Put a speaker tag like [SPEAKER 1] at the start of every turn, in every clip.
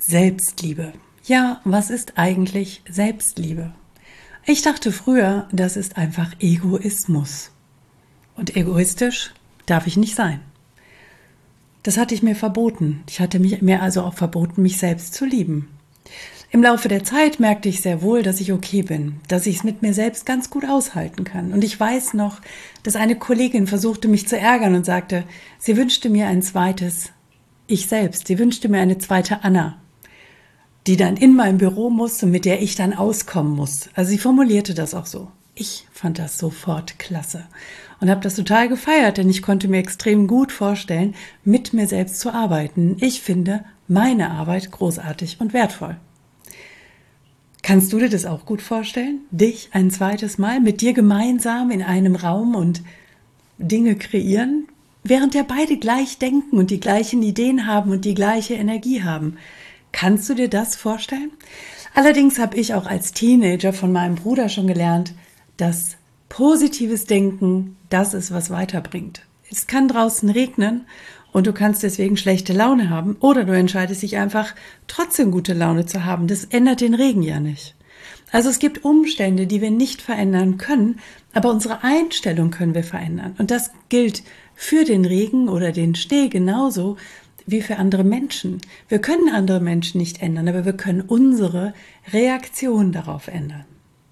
[SPEAKER 1] Selbstliebe. Ja, was ist eigentlich Selbstliebe? Ich dachte früher, das ist einfach Egoismus. Und egoistisch darf ich nicht sein. Das hatte ich mir verboten. Ich hatte mir also auch verboten, mich selbst zu lieben. Im Laufe der Zeit merkte ich sehr wohl, dass ich okay bin, dass ich es mit mir selbst ganz gut aushalten kann. Und ich weiß noch, dass eine Kollegin versuchte, mich zu ärgern und sagte, sie wünschte mir ein zweites Ich selbst. Sie wünschte mir eine zweite Anna, die dann in mein Büro muss und mit der ich dann auskommen muss. Also sie formulierte das auch so. Ich fand das sofort klasse und habe das total gefeiert, denn ich konnte mir extrem gut vorstellen, mit mir selbst zu arbeiten. Ich finde meine Arbeit großartig und wertvoll. Kannst du dir das auch gut vorstellen? Dich ein zweites Mal mit dir gemeinsam in einem Raum und Dinge kreieren, während ja beide gleich denken und die gleichen Ideen haben und die gleiche Energie haben. Kannst du dir das vorstellen? Allerdings habe ich auch als Teenager von meinem Bruder schon gelernt, dass positives Denken das ist, was weiterbringt. Es kann draußen regnen und du kannst deswegen schlechte Laune haben oder du entscheidest dich einfach, trotzdem gute Laune zu haben. Das ändert den Regen ja nicht. Also es gibt Umstände, die wir nicht verändern können, aber unsere Einstellung können wir verändern. Und das gilt für den Regen oder den Schnee genauso wie für andere Menschen. Wir können andere Menschen nicht ändern, aber wir können unsere Reaktion darauf ändern.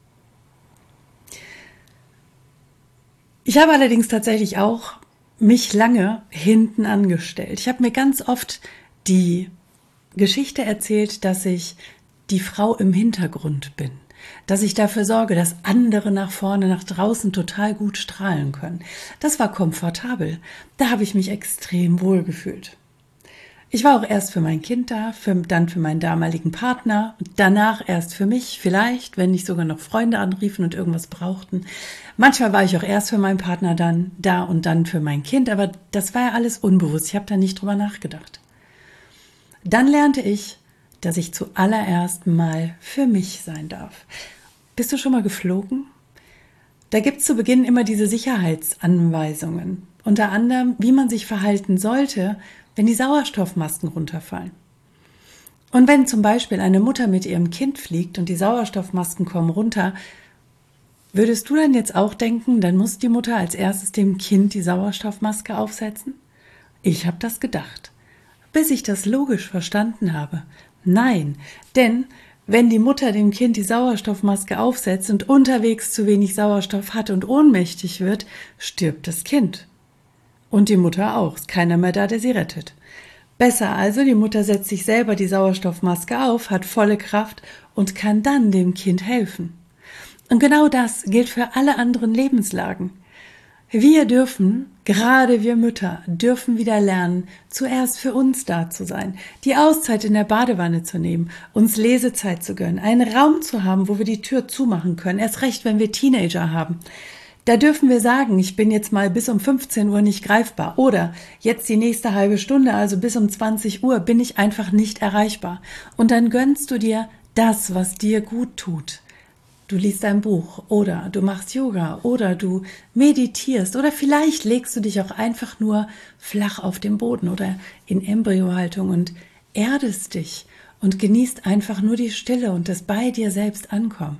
[SPEAKER 1] Ich habe allerdings tatsächlich auch mich lange hinten angestellt. Ich habe mir ganz oft die Geschichte erzählt, dass ich die Frau im Hintergrund bin, dass ich dafür sorge, dass andere nach vorne, nach draußen total gut strahlen können. Das war komfortabel. Da habe ich mich extrem wohl gefühlt. Ich war auch erst für mein Kind da, dann für meinen damaligen Partner, danach erst für mich, vielleicht, wenn nicht sogar noch Freunde anriefen und irgendwas brauchten. Manchmal war ich auch erst für meinen Partner dann da und dann für mein Kind, aber das war ja alles unbewusst, ich habe da nicht drüber nachgedacht. Dann lernte ich, dass ich zuallererst mal für mich sein darf. Bist du schon mal geflogen? Da gibt es zu Beginn immer diese Sicherheitsanweisungen, unter anderem, wie man sich verhalten sollte, wenn die Sauerstoffmasken runterfallen. Und wenn zum Beispiel eine Mutter mit ihrem Kind fliegt und die Sauerstoffmasken kommen runter, würdest du dann jetzt auch denken, dann muss die Mutter als erstes dem Kind die Sauerstoffmaske aufsetzen? Ich habe das gedacht, bis ich das logisch verstanden habe. Nein, denn wenn die Mutter dem Kind die Sauerstoffmaske aufsetzt und unterwegs zu wenig Sauerstoff hat und ohnmächtig wird, stirbt das Kind. Und die Mutter auch. Ist keiner mehr da, der sie rettet. Besser also, die Mutter setzt sich selber die Sauerstoffmaske auf, hat volle Kraft und kann dann dem Kind helfen. Und genau das gilt für alle anderen Lebenslagen. Wir dürfen, gerade wir Mütter, dürfen wieder lernen, zuerst für uns da zu sein, die Auszeit in der Badewanne zu nehmen, uns Lesezeit zu gönnen, einen Raum zu haben, wo wir die Tür zumachen können, erst recht, wenn wir Teenager haben. Da dürfen wir sagen, ich bin jetzt mal bis um 15 Uhr nicht greifbar oder jetzt die nächste halbe Stunde, also bis um 20 Uhr bin ich einfach nicht erreichbar. Und dann gönnst du dir das, was dir gut tut. Du liest ein Buch oder du machst Yoga oder du meditierst oder vielleicht legst du dich auch einfach nur flach auf den Boden oder in Embryohaltung und erdest dich und genießt einfach nur die Stille und das bei dir selbst ankommen.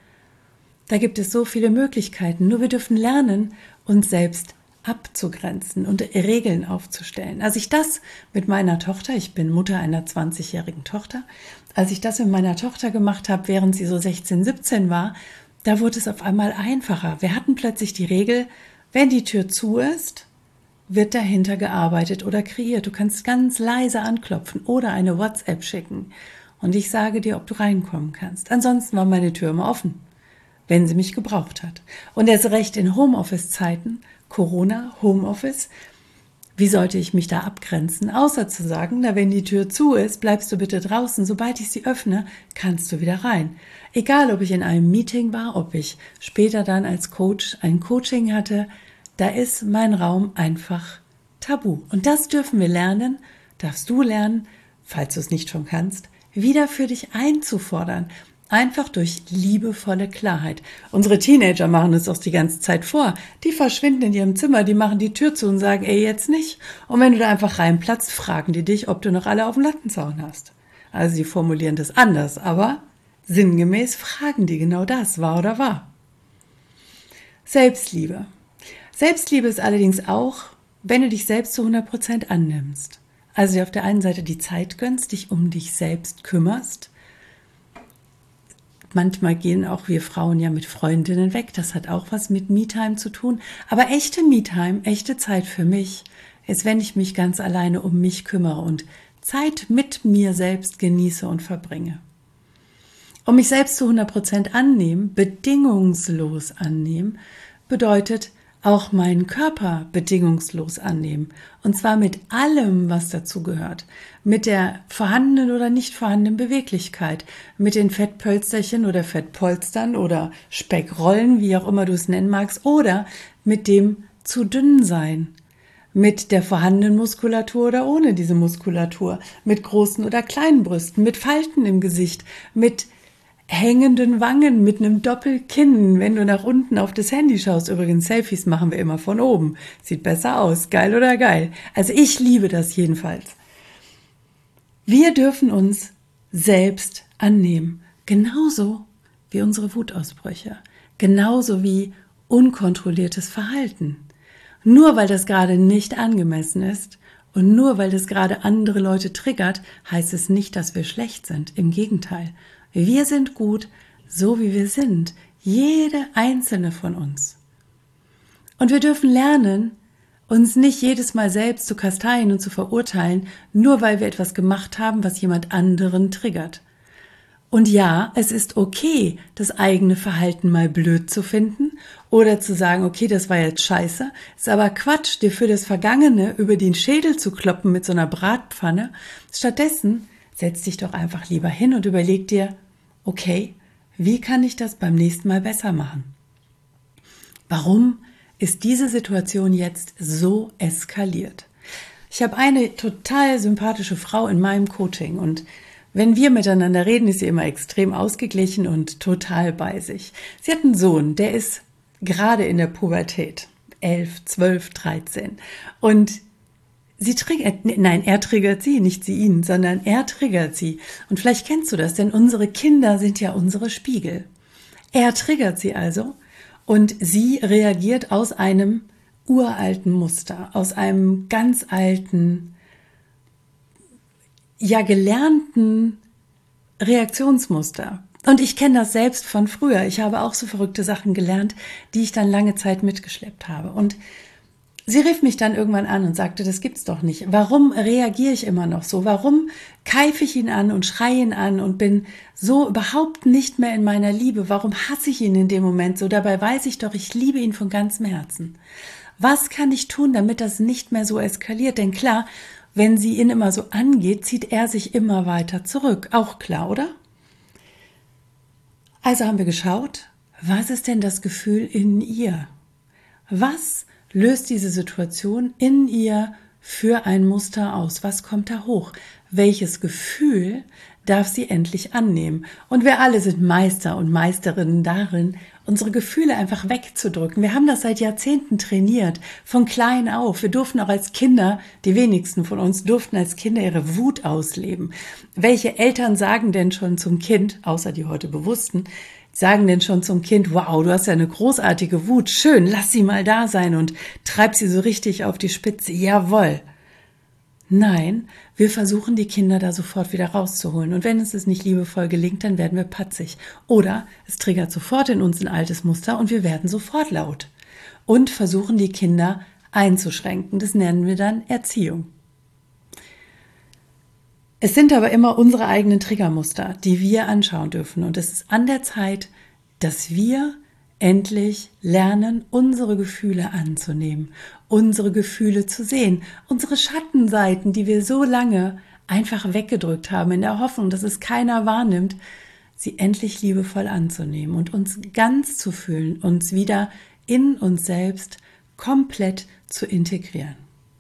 [SPEAKER 1] Da gibt es so viele Möglichkeiten, nur wir dürfen lernen, uns selbst abzugrenzen und Regeln aufzustellen. Als ich das mit meiner Tochter, ich bin Mutter einer 20-jährigen Tochter, als ich das mit meiner Tochter gemacht habe, während sie so 16, 17 war, da wurde es auf einmal einfacher. Wir hatten plötzlich die Regel, wenn die Tür zu ist, wird dahinter gearbeitet oder kreiert. Du kannst ganz leise anklopfen oder eine WhatsApp schicken und ich sage dir, ob du reinkommen kannst. Ansonsten war meine Tür immer offen, wenn sie mich gebraucht hat. Und erst recht in Homeoffice-Zeiten, Corona, Homeoffice, wie sollte ich mich da abgrenzen, außer zu sagen, na, wenn die Tür zu ist, bleibst du bitte draußen, sobald ich sie öffne, kannst du wieder rein. Egal, ob ich in einem Meeting war, ob ich später dann als Coach ein Coaching hatte, da ist mein Raum einfach tabu. Und das dürfen wir lernen, darfst du lernen, falls du es nicht schon kannst, wieder für dich einzufordern. Einfach durch liebevolle Klarheit. Unsere Teenager machen es doch die ganze Zeit vor. Die verschwinden in ihrem Zimmer, die machen die Tür zu und sagen, ey, jetzt nicht. Und wenn du da einfach reinplatzt, fragen die dich, ob du noch alle auf dem Lattenzaun hast. Also sie formulieren das anders, aber sinngemäß fragen die genau das, wahr oder wahr. Selbstliebe. Selbstliebe ist allerdings auch, wenn du dich selbst zu 100% annimmst. Also dir auf der einen Seite die Zeit gönnst, dich um dich selbst kümmerst. Manchmal gehen auch wir Frauen ja mit Freundinnen weg. Das hat auch was mit Me-Time zu tun. Aber echte Me-Time, echte Zeit für mich, ist, wenn ich mich ganz alleine um mich kümmere und Zeit mit mir selbst genieße und verbringe. Um mich selbst zu 100% annehmen, bedingungslos annehmen, bedeutet auch meinen Körper bedingungslos annehmen. Und zwar mit allem, was dazu gehört. Mit der vorhandenen oder nicht vorhandenen Beweglichkeit. Mit den Fettpölsterchen oder Fettpolstern oder Speckrollen, wie auch immer du es nennen magst. Oder mit dem zu dünn sein. Mit der vorhandenen Muskulatur oder ohne diese Muskulatur. Mit großen oder kleinen Brüsten. Mit Falten im Gesicht. Mit hängenden Wangen, mit einem Doppelkinn, wenn du nach unten auf das Handy schaust. Übrigens, Selfies machen wir immer von oben. Sieht besser aus. Geil oder geil? Also ich liebe das jedenfalls. Wir dürfen uns selbst annehmen. Genauso wie unsere Wutausbrüche. Genauso wie unkontrolliertes Verhalten. Nur weil das gerade nicht angemessen ist und nur weil das gerade andere Leute triggert, heißt es nicht, dass wir schlecht sind. Im Gegenteil. Wir sind gut, so wie wir sind. Jede einzelne von uns. Und wir dürfen lernen, uns nicht jedes Mal selbst zu kasteien und zu verurteilen, nur weil wir etwas gemacht haben, was jemand anderen triggert. Und ja, es ist okay, das eigene Verhalten mal blöd zu finden oder zu sagen, okay, das war jetzt scheiße. Ist aber Quatsch, dir für das Vergangene über den Schädel zu kloppen mit so einer Bratpfanne. Stattdessen setz dich doch einfach lieber hin und überleg dir, okay, wie kann ich das beim nächsten Mal besser machen? Warum ist diese Situation jetzt so eskaliert? Ich habe eine total sympathische Frau in meinem Coaching und wenn wir miteinander reden, ist sie immer extrem ausgeglichen und total bei sich. Sie hat einen Sohn, der ist gerade in der Pubertät, 11, 12, 13 und er triggert sie, nicht sie ihn, sondern er triggert sie. Und vielleicht kennst du das, denn unsere Kinder sind ja unsere Spiegel. Er triggert sie also und sie reagiert aus einem uralten Muster, aus einem ganz alten, ja gelernten Reaktionsmuster. Und ich kenne das selbst von früher. Ich habe auch so verrückte Sachen gelernt, die ich dann lange Zeit mitgeschleppt habe. Und sie rief mich dann irgendwann an und sagte, das gibt's doch nicht. Warum reagiere ich immer noch so? Warum keife ich ihn an und schreie ihn an und bin so überhaupt nicht mehr in meiner Liebe? Warum hasse ich ihn in dem Moment so? Dabei weiß ich doch, ich liebe ihn von ganzem Herzen. Was kann ich tun, damit das nicht mehr so eskaliert? Denn klar, wenn sie ihn immer so angeht, zieht er sich immer weiter zurück. Auch klar, oder? Also haben wir geschaut, was ist denn das Gefühl in ihr? Was löst diese Situation in ihr für ein Muster aus? Was kommt da hoch? Welches Gefühl darf sie endlich annehmen? Und wir alle sind Meister und Meisterinnen darin, unsere Gefühle einfach wegzudrücken. Wir haben das seit Jahrzehnten trainiert, von klein auf. Wir durften auch als Kinder, die wenigsten von uns durften als Kinder ihre Wut ausleben. Welche Eltern sagen denn schon zum Kind, außer die heute Bewussten, sagen denn schon zum Kind, wow, du hast ja eine großartige Wut, schön, lass sie mal da sein und treib sie so richtig auf die Spitze, jawohl. Nein, wir versuchen die Kinder da sofort wieder rauszuholen und wenn es nicht liebevoll gelingt, dann werden wir patzig oder es triggert sofort in uns ein altes Muster und wir werden sofort laut und versuchen die Kinder einzuschränken. Das nennen wir dann Erziehung. Es sind aber immer unsere eigenen Triggermuster, die wir anschauen dürfen. Und es ist an der Zeit, dass wir endlich lernen, unsere Gefühle anzunehmen, unsere Gefühle zu sehen, unsere Schattenseiten, die wir so lange einfach weggedrückt haben, in der Hoffnung, dass es keiner wahrnimmt, sie endlich liebevoll anzunehmen und uns ganz zu fühlen, uns wieder in uns selbst komplett zu integrieren.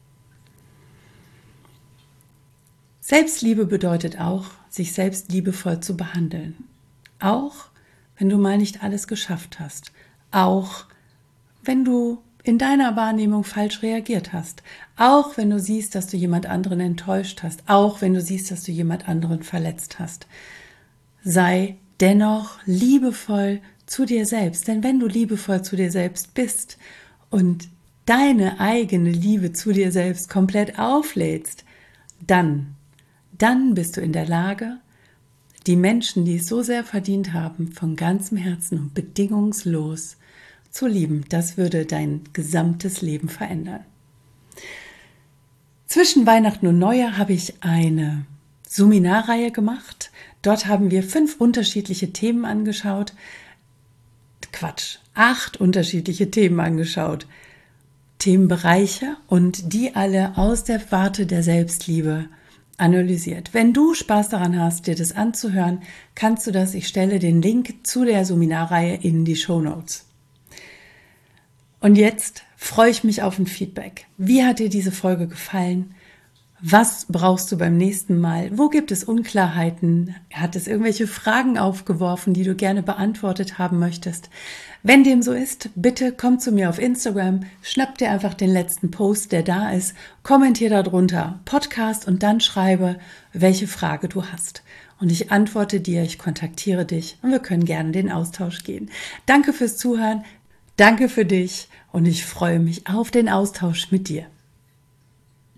[SPEAKER 1] Selbstliebe bedeutet auch, sich selbst liebevoll zu behandeln. Auch wenn du mal nicht alles geschafft hast. Auch wenn du in deiner Wahrnehmung falsch reagiert hast. Auch wenn du siehst, dass du jemand anderen enttäuscht hast. Auch wenn du siehst, dass du jemand anderen verletzt hast. Sei dennoch liebevoll zu dir selbst. Denn wenn du liebevoll zu dir selbst bist und deine eigene Liebe zu dir selbst komplett auflädst, dann bist du in der Lage, die Menschen, die es so sehr verdient haben, von ganzem Herzen und bedingungslos zu lieben. Das würde dein gesamtes Leben verändern. Zwischen Weihnachten und Neujahr habe ich eine Seminarreihe gemacht. Dort haben wir 5 unterschiedliche Themen angeschaut. 8 unterschiedliche Themen angeschaut. Themenbereiche und die alle aus der Warte der Selbstliebe analysiert. Wenn du Spaß daran hast, dir das anzuhören, kannst du das. Ich stelle den Link zu der Seminarreihe in die Shownotes. Und jetzt freue ich mich auf ein Feedback. Wie hat dir diese Folge gefallen? Was brauchst du beim nächsten Mal? Wo gibt es Unklarheiten? Hat es irgendwelche Fragen aufgeworfen, die du gerne beantwortet haben möchtest? Wenn dem so ist, bitte komm zu mir auf Instagram, schnapp dir einfach den letzten Post, der da ist, kommentier darunter Podcast und dann schreibe, welche Frage du hast. Und ich antworte dir, ich kontaktiere dich und wir können gerne in den Austausch gehen. Danke fürs Zuhören, danke für dich und ich freue mich auf den Austausch mit dir.